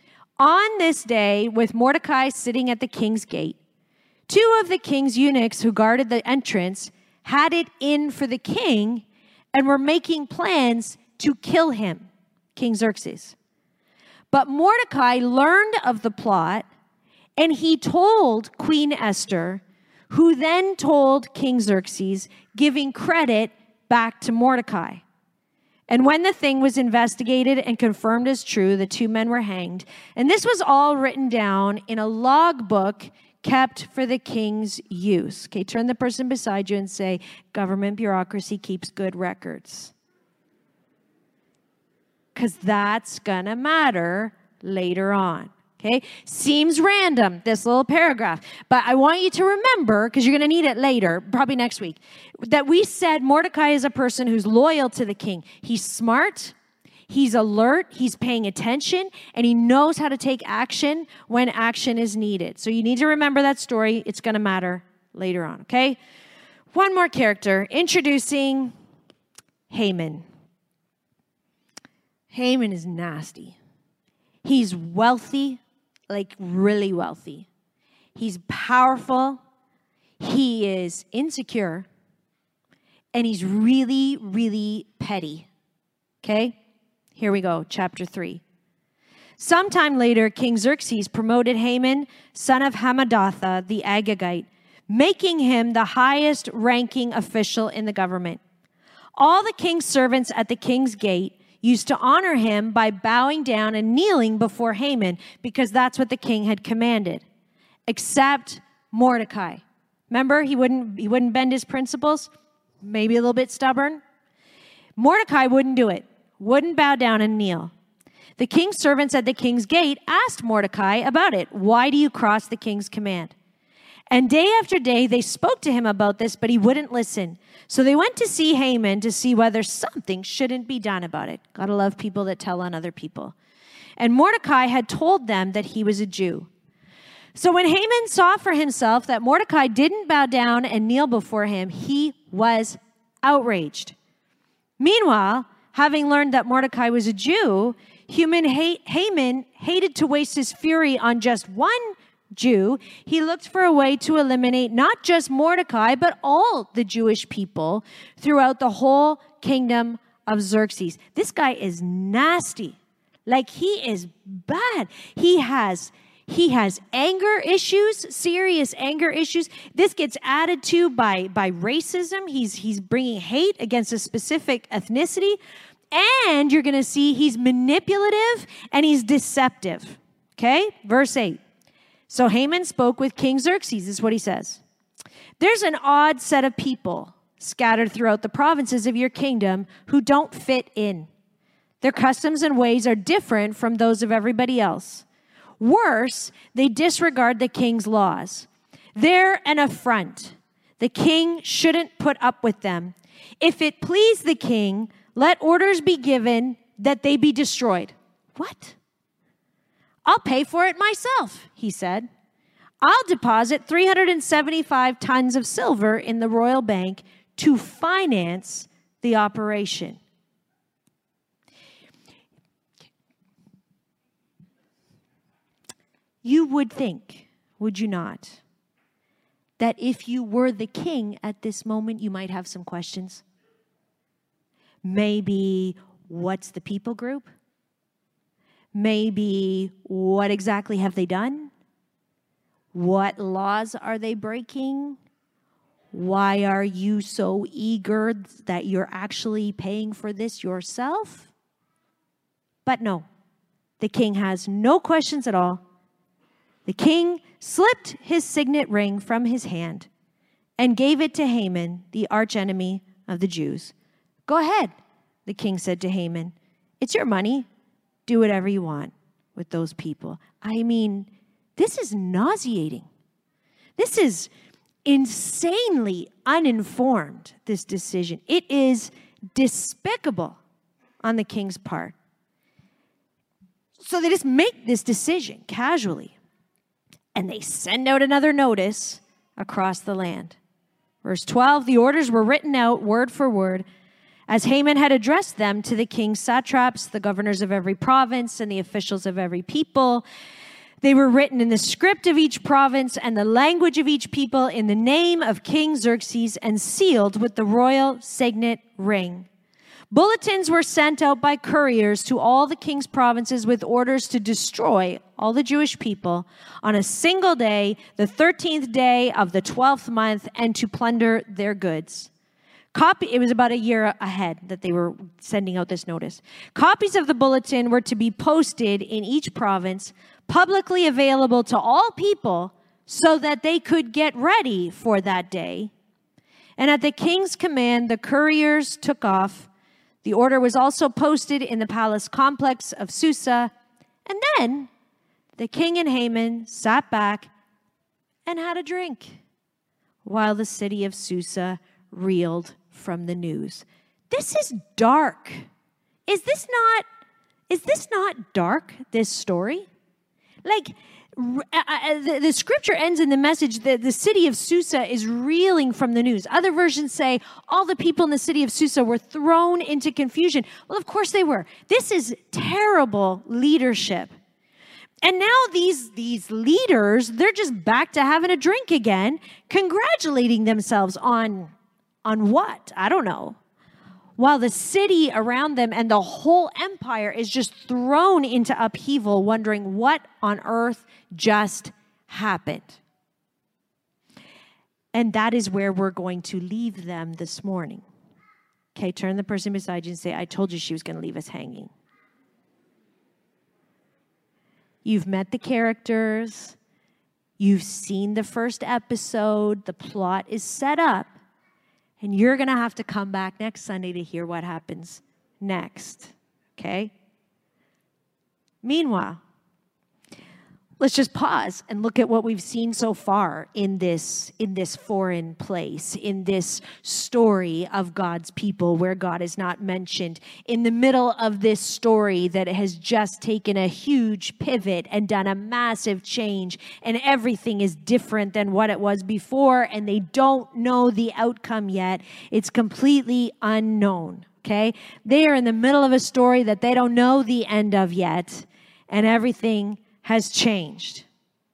[SPEAKER 1] On this day, with Mordecai sitting at the king's gate, two of the king's eunuchs who guarded the entrance had it in for the king and were making plans to kill him, King Xerxes. But Mordecai learned of the plot, and he told Queen Esther, who then told King Xerxes, giving credit back to Mordecai. And when the thing was investigated and confirmed as true, the two men were hanged. And this was all written down in a logbook kept for the king's use. Okay, turn the person beside you and say, government bureaucracy keeps good records. Because that's going to matter later on. Okay, seems random, this little paragraph, but I want you to remember, because you're going to need it later, probably next week, that we said Mordecai is a person who's loyal to the king. He's smart, he's alert, he's paying attention, and he knows how to take action when action is needed. So you need to remember that story. It's going to matter later on, okay? One more character, introducing Haman. Haman is nasty. He's wealthy. Like really wealthy. He's powerful. He is insecure. And he's really, really petty. Okay? Here we go, chapter three. Sometime later, King Xerxes promoted Haman, son of Hammedatha, the Agagite, making him the highest ranking official in the government. All the king's servants at the king's gate used to honor him by bowing down and kneeling before Haman because that's what the king had commanded, except Mordecai. Remember, he wouldn't, he wouldn't bend his principles, maybe a little bit stubborn. Mordecai wouldn't do it, wouldn't bow down and kneel. The king's servants at the king's gate asked Mordecai about it. Why do you cross the king's command? And day after day, they spoke to him about this, but he wouldn't listen. So they went to see Haman to see whether something shouldn't be done about it. Gotta love people that tell on other people. And Mordecai had told them that he was a Jew. So when Haman saw for himself that Mordecai didn't bow down and kneel before him, he was outraged. Meanwhile, having learned that Mordecai was a Jew, Haman hated to waste his fury on just one Jew. He looked for a way to eliminate not just Mordecai, but all the Jewish people throughout the whole kingdom of Xerxes. This guy is nasty. Like, he is bad. He has he has anger issues, serious anger issues. This gets added to by, by racism. He's, he's bringing hate against a specific ethnicity. And you're going to see he's manipulative and he's deceptive. Okay? Verse eight. So Haman spoke with King Xerxes. This is what he says. There's an odd set of people scattered throughout the provinces of your kingdom who don't fit in. Their customs and ways are different from those of everybody else. Worse, they disregard the king's laws. They're an affront. The king shouldn't put up with them. If it please the king, let orders be given that they be destroyed. What? I'll pay for it myself, he said. I'll deposit three hundred seventy-five tons of silver in the royal bank to finance the operation. You would think, would you not, that if you were the king at this moment, you might have some questions? Maybe, what's the people group? Maybe, what exactly have they done? What laws are they breaking? Why are you so eager that you're actually paying for this yourself? But no, the king has no questions at all. The king slipped his signet ring from his hand and gave it to Haman, the archenemy of the Jews. Go ahead, the king said to Haman. It's your money. Do whatever you want with those people. I mean, this is nauseating. This is insanely uninformed, this decision. It is despicable on the king's part. So they just make this decision casually. And they send out another notice across the land. Verse twelve, the orders were written out word for word as Haman had addressed them to the king's satraps, the governors of every province, and the officials of every people. They were written in the script of each province and the language of each people in the name of King Xerxes and sealed with the royal signet ring. Bulletins were sent out by couriers to all the king's provinces with orders to destroy all the Jewish people on a single day, the thirteenth day of the twelfth month, and to plunder their goods. Copy, it was about a year ahead that they were sending out this notice. Copies of the bulletin were to be posted in each province, publicly available to all people so that they could get ready for that day. And at the king's command, the couriers took off. The order was also posted in the palace complex of Susa. And then the king and Haman sat back and had a drink while the city of Susa reeled from the news. This is dark. Is this not, is this not dark, this story? Like, uh, the, the scripture ends in the message that the city of Susa is reeling from the news. Other versions say all the people in the city of Susa were thrown into confusion. Well, of course they were. This is terrible leadership. And now these, these leaders, they're just back to having a drink again, congratulating themselves on, on what? I don't know. While the city around them and the whole empire is just thrown into upheaval, wondering what on earth just happened. And that is where we're going to leave them this morning. Okay, turn to the person beside you and say, I told you she was going to leave us hanging. You've met the characters. You've seen the first episode. The plot is set up. And you're going to have to come back next Sunday to hear what happens next. Okay? Meanwhile, let's just pause and look at what we've seen so far in this, in this foreign place, in this story of God's people where God is not mentioned. In the middle of this story that has just taken a huge pivot and done a massive change, and everything is different than what it was before, and they don't know the outcome yet. It's completely unknown, okay? They are in the middle of a story that they don't know the end of yet, and everything has changed.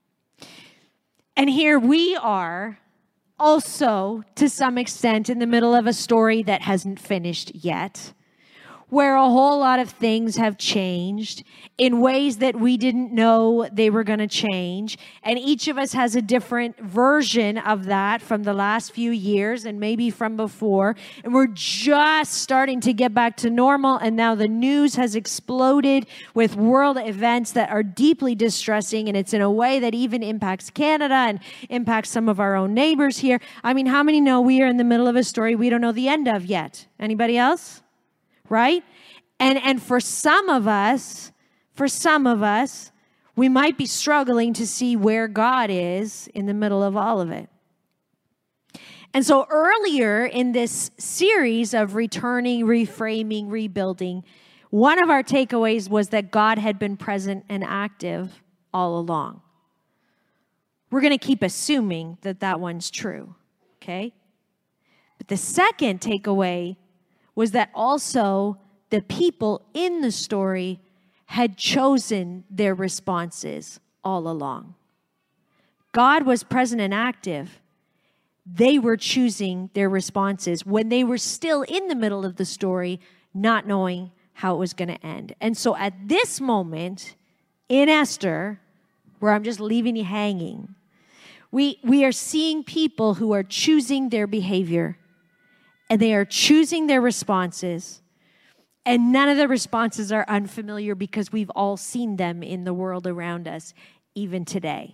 [SPEAKER 1] And here we are also, to some extent, in the middle of a story that hasn't finished yet, where a whole lot of things have changed in ways that we didn't know they were going to change. And each of us has a different version of that from the last few years and maybe from before. And we're just starting to get back to normal. And now the news has exploded with world events that are deeply distressing. And it's in a way that even impacts Canada and impacts some of our own neighbors here. I mean, how many know we are in the middle of a story we don't know the end of yet? Anybody else? Right? And and for some of us, for some of us, we might be struggling to see where God is in the middle of all of it. And so earlier in this series of returning, reframing, rebuilding, one of our takeaways was that God had been present and active all along. We're going to keep assuming that that one's true, okay? But the second takeaway was that also the people in the story had chosen their responses all along. God was present and active. They were choosing their responses when they were still in the middle of the story, not knowing how it was going to end. And so at this moment in Esther, where I'm just leaving you hanging, we, we are seeing people who are choosing their behavior. And they are choosing their responses. And none of the responses are unfamiliar because we've all seen them in the world around us, even today.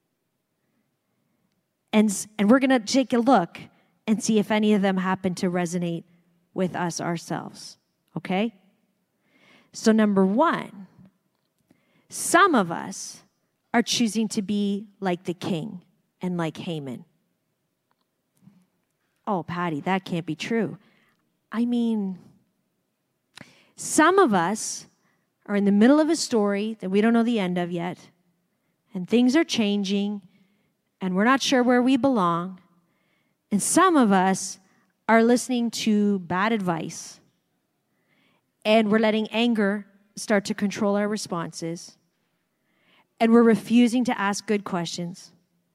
[SPEAKER 1] And, and we're going to take a look and see if any of them happen to resonate with us ourselves. Okay? So number one, some of us are choosing to be like the king and like Haman. Oh, Patty, that can't be true. I mean, some of us are in the middle of a story that we don't know the end of yet, and things are changing, and we're not sure where we belong, and some of us are listening to bad advice, and we're letting anger start to control our responses, and we're refusing to ask good questions.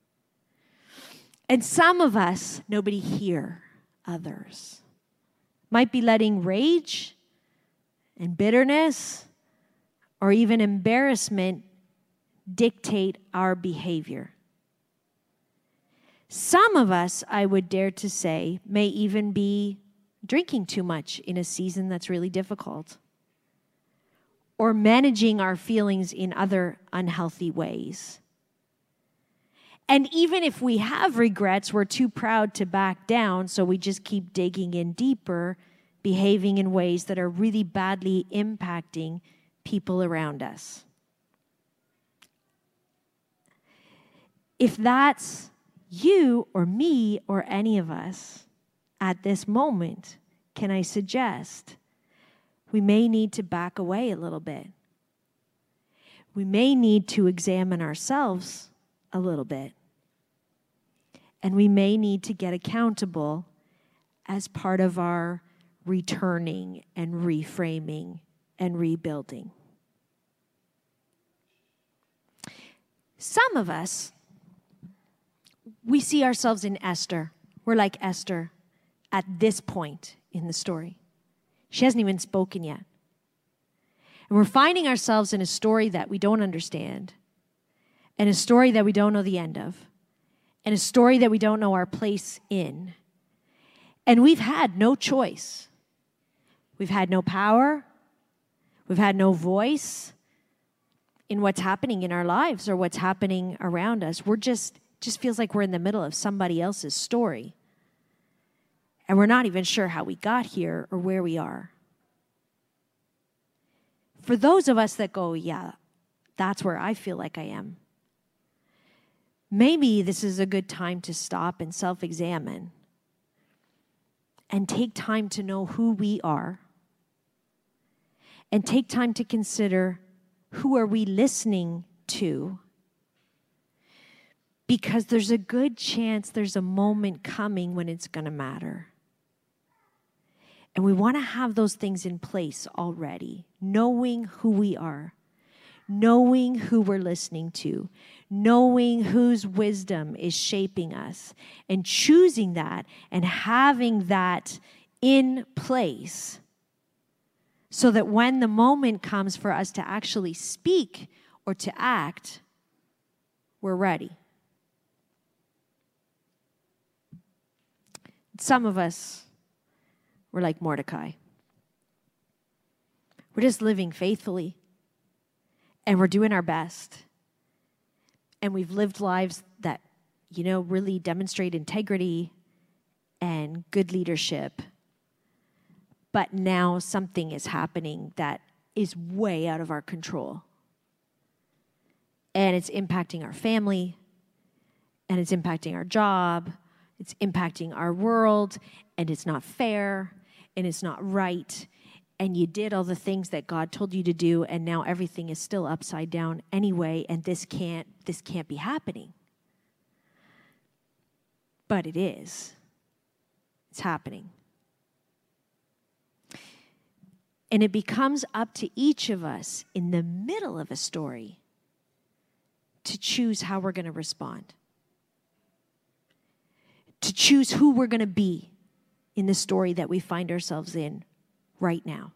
[SPEAKER 1] And some of us, nobody here, others, might be letting rage and bitterness or even embarrassment dictate our behavior. Some of us, I would dare to say, may even be drinking too much in a season that's really difficult, or managing our feelings in other unhealthy ways. And even if we have regrets, we're too proud to back down, so we just keep digging in deeper, behaving in ways that are really badly impacting people around us. If that's you or me or any of us at this moment, can I suggest we may need to back away a little bit. We may need to examine ourselves a little bit. And we may need to get accountable as part of our returning and reframing and rebuilding. Some of us, we see ourselves in Esther. We're like Esther at this point in the story. She hasn't even spoken yet. And we're finding ourselves in a story that we don't understand, and a story that we don't know the end of, and a story that we don't know our place in. And we've had no choice We've had no power. We've had no voice in what's happening in our lives or what's happening around us. We're just, just feels like we're in the middle of somebody else's story. And we're not even sure how we got here or where we are. For those of us that go, yeah, that's where I feel like I am. Maybe this is a good time to stop and self-examine and take time to know who we are and take time to consider who are we listening to, because there's a good chance there's a moment coming when it's going to matter. And we want to have those things in place already, knowing who we are, knowing who we're listening to, knowing whose wisdom is shaping us, and choosing that and having that in place so that when the moment comes for us to actually speak or to act, we're ready. Some of us, we're like Mordecai. We're just living faithfully, and we're doing our best. And we've lived lives that, you know, really demonstrate integrity and good leadership. But now something is happening that is way out of our control. And it's impacting our family, and it's impacting our job, it's impacting our world, and it's not fair, and it's not right. And you did all the things that God told you to do, and now everything is still upside down anyway, and this can't this can't be happening. But it is. It's happening. And it becomes up to each of us in the middle of a story to choose how we're going to respond, to choose who we're going to be in the story that we find ourselves in right now.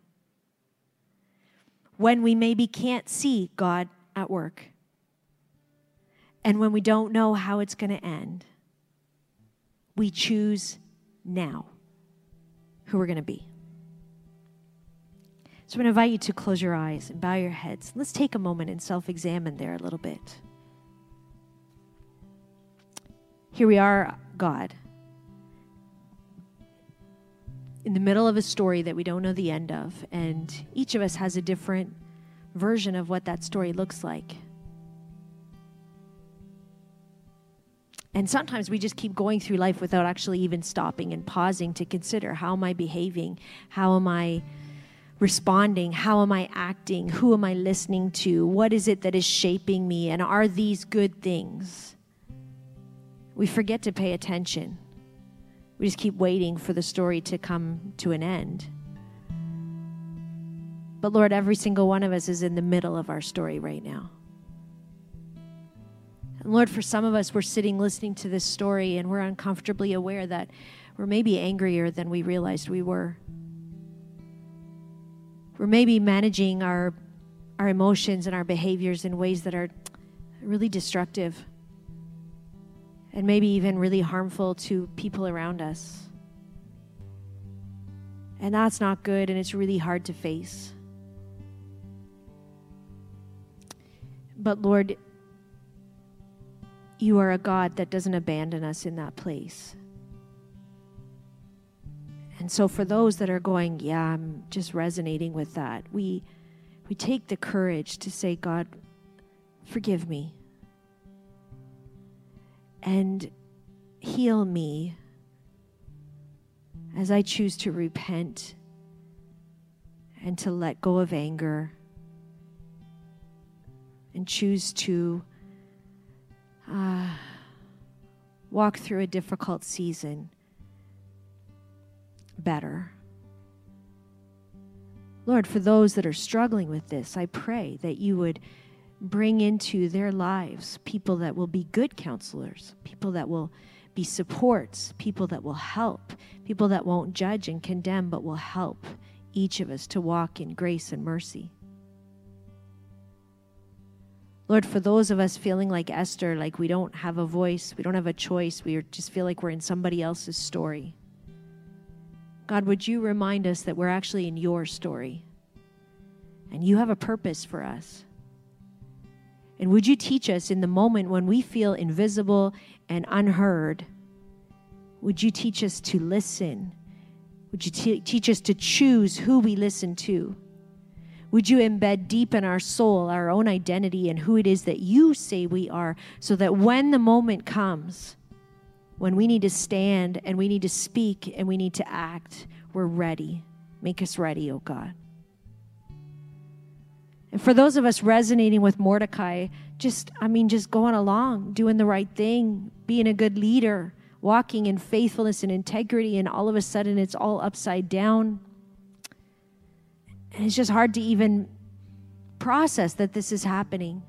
[SPEAKER 1] When we maybe can't see God at work, and when we don't know how it's going to end, we choose now who we're going to be. So I'm going to invite you to close your eyes and bow your heads. Let's take a moment and self-examine there a little bit. Here we are, God, in the middle of a story that we don't know the end of, and each of us has a different version of what that story looks like. And sometimes we just keep going through life without actually even stopping and pausing to consider, how am I behaving? How am I responding? How am I acting? Who am I listening to? What is it that is shaping me? And are these good things? We forget to pay attention. We just keep waiting for the story to come to an end. But Lord, every single one of us is in the middle of our story right now. And Lord, for some of us, we're sitting listening to this story and we're uncomfortably aware that we're maybe angrier than we realized we were. We're maybe managing our, our emotions and our behaviors in ways that are really destructive and maybe even really harmful to people around us. And that's not good, and it's really hard to face. But Lord, you are a God that doesn't abandon us in that place. And so for those that are going, yeah, I'm just resonating with that, we we take the courage to say, God, forgive me. And heal me as I choose to repent and to let go of anger and choose to uh, walk through a difficult season better. Lord, for those that are struggling with this, I pray that you would bring into their lives people that will be good counselors, people that will be supports, people that will help, people that won't judge and condemn, but will help each of us to walk in grace and mercy. Lord, for those of us feeling like Esther, like we don't have a voice, we don't have a choice, we just feel like we're in somebody else's story, God, would you remind us that we're actually in your story and you have a purpose for us? And would you teach us in the moment when we feel invisible and unheard, would you teach us to listen? Would you te- teach us to choose who we listen to? Would you embed deep in our soul our own identity and who it is that you say we are, so that when the moment comes, when we need to stand and we need to speak and we need to act, we're ready. Make us ready, oh God. And for those of us resonating with Mordecai, just, I mean, just going along, doing the right thing, being a good leader, walking in faithfulness and integrity, and all of a sudden it's all upside down. And it's just hard to even process that this is happening.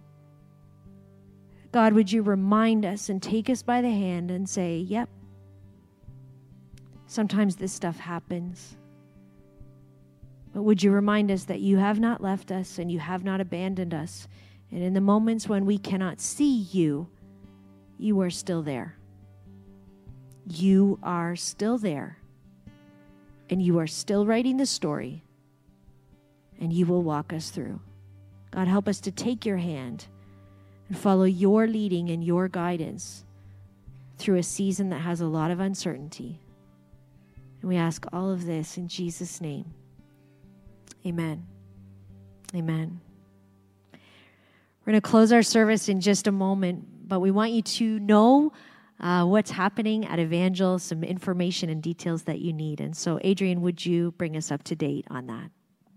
[SPEAKER 1] God, would you remind us and take us by the hand and say, yep, sometimes this stuff happens. But would you remind us that you have not left us and you have not abandoned us. And in the moments when we cannot see you, you are still there. You are still there. And you are still writing the story. And you will walk us through. God, help us to take your hand and follow your leading and your guidance through a season that has a lot of uncertainty. And we ask all of this in Jesus' name. Amen. Amen. We're going to close our service in just a moment, but we want you to know uh, what's happening at Evangel, some information and details that you need. And so, Adrian, would you bring us up to date on that?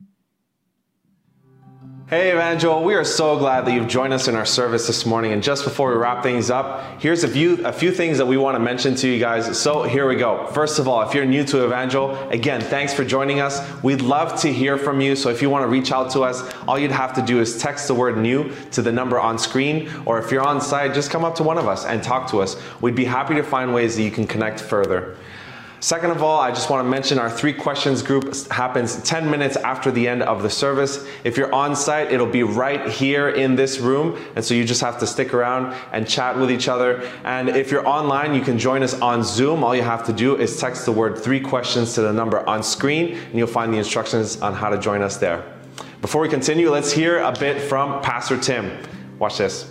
[SPEAKER 3] Hey Evangel, we are so glad that you've joined us in our service this morning. And just before we wrap things up, here's a few, a few things that we want to mention to you guys. So here we go. First of all, if you're new to Evangel, again, thanks for joining us. We'd love to hear from you. So if you want to reach out to us, all you'd have to do is text the word new to the number on screen. Or if you're on site, just come up to one of us and talk to us. We'd be happy to find ways that you can connect further. Second of all, I just want to mention our three questions group happens ten minutes after the end of the service. If you're on site, it'll be right here in this room. And so you just have to stick around and chat with each other. And if you're online, you can join us on Zoom. All you have to do is text the word three questions to the number on screen, and you'll find the instructions on how to join us there. Before we continue, let's hear a bit from Pastor Tim. Watch this.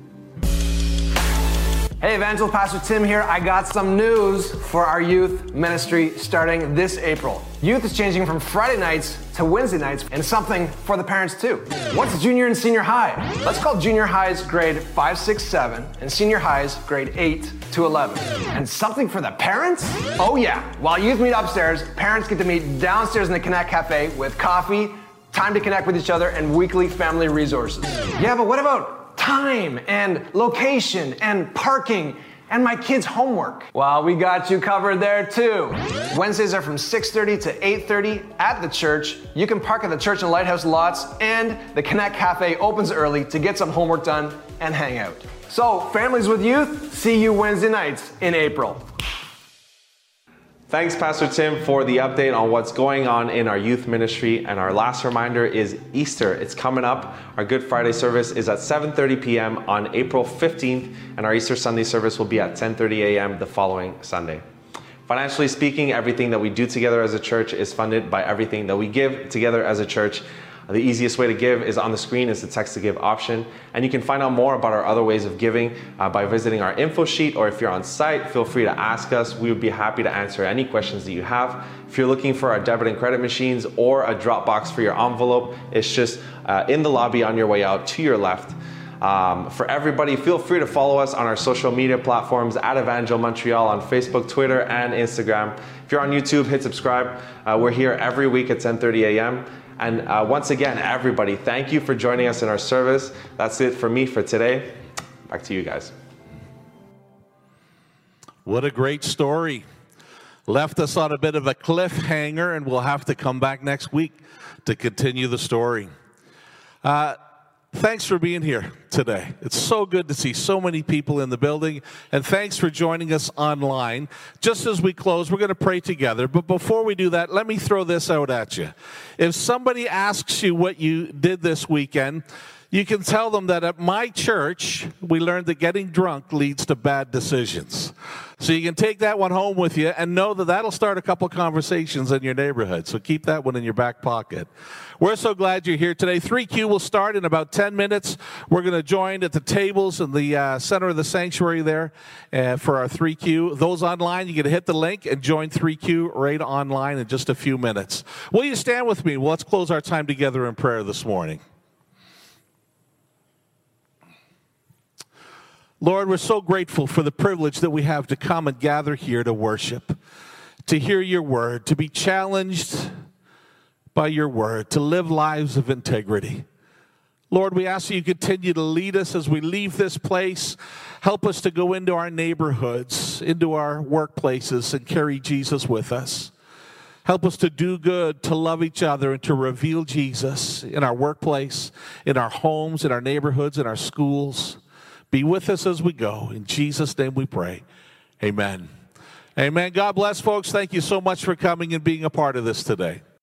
[SPEAKER 4] Hey Evangel, Pastor Tim here. I got some news for our youth ministry starting this April. Youth is changing from Friday nights to Wednesday nights, and something for the parents too. What's junior and senior high? Let's call junior highs grade five, six, seven, and senior highs grade eight to eleven. And something for the parents? Oh yeah, while youth meet upstairs, parents get to meet downstairs in the Connect Cafe with coffee, time to connect with each other, and weekly family resources. Yeah, but what about time and location and parking and my kids' homework? Well, we got you covered there too. Wednesdays are from six thirty to eight thirty at the church. You can park at the church and lighthouse lots, and the Connect Cafe opens early to get some homework done and hang out. So, families with youth, see you Wednesday nights in April.
[SPEAKER 3] Thanks, Pastor Tim, for the update on what's going on in our youth ministry. And our last reminder is Easter. It's coming up. Our Good Friday service is at seven thirty p.m. on April fifteenth, and our Easter Sunday service will be at ten thirty a.m. the following Sunday. Financially speaking, everything that we do together as a church is funded by everything that we give together as a church. The easiest way to give is on the screen. Is the text to give option. And you can find out more about our other ways of giving uh, by visiting our info sheet, or if you're on site, feel free to ask us. We would be happy to answer any questions that you have. If you're looking for our debit and credit machines or a drop box for your envelope, it's just uh, in the lobby on your way out to your left. Um, for everybody, feel free to follow us on our social media platforms at Evangel Montreal on Facebook, Twitter, and Instagram. If you're on YouTube, hit subscribe. Uh, we're here every week at ten thirty a.m. And uh, once again, everybody, thank you for joining us in our service. That's it for me for today. Back to you guys.
[SPEAKER 2] What a great story. Left us on a bit of a cliffhanger, and we'll have to come back next week to continue the story. Uh, Thanks for being here today. It's so good to see so many people in the building, and thanks for joining us online. Just as we close, we're going to pray together, but before we do that, let me throw this out at you. If somebody asks you what you did this weekend, You can tell them that at my church, we learned that getting drunk leads to bad decisions. So you can take that one home with you and know that that'll start a couple conversations in your neighborhood. So keep that one in your back pocket. We're so glad you're here today. three Q will start in about ten minutes. We're going to join at the tables in the uh, center of the sanctuary there uh, for our three Q. Those online, you can hit the link and join three Q right online in just a few minutes. Will you stand with me? Well, let's close our time together in prayer this morning. Lord, we're so grateful for the privilege that we have to come and gather here to worship, to hear your word, to be challenged by your word, to live lives of integrity. Lord, we ask that you continue to lead us as we leave this place. Help us to go into our neighborhoods, into our workplaces, and carry Jesus with us. Help us to do good, to love each other, and to reveal Jesus in our workplace, in our homes, in our neighborhoods, in our schools. Be with us as we go. In Jesus' name we pray. Amen. Amen. God bless, folks. Thank you so much for coming and being a part of this today.